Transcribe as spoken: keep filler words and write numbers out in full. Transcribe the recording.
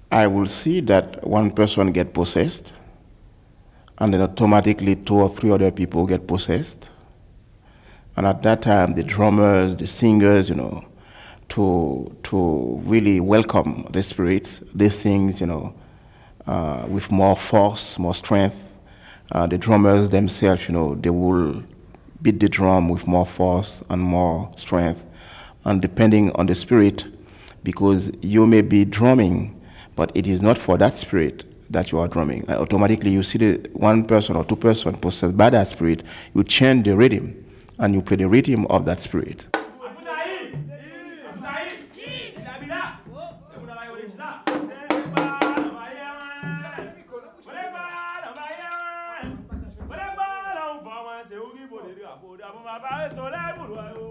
I will see that one person get possessed, and then automatically two or three other people get possessed. And at that time, the drummers, the singers, you know, to to really welcome the spirits, they sing, you know, uh, with more force, more strength. Uh, the drummers themselves, you know, they will beat the drum with more force and more strength, and depending on the spirit, because you may be drumming, but it is not for that spirit that you are drumming. Uh, automatically, you see the one person or two person possessed by that spirit, you change the rhythm, and you play the rhythm of that spirit. Soleil,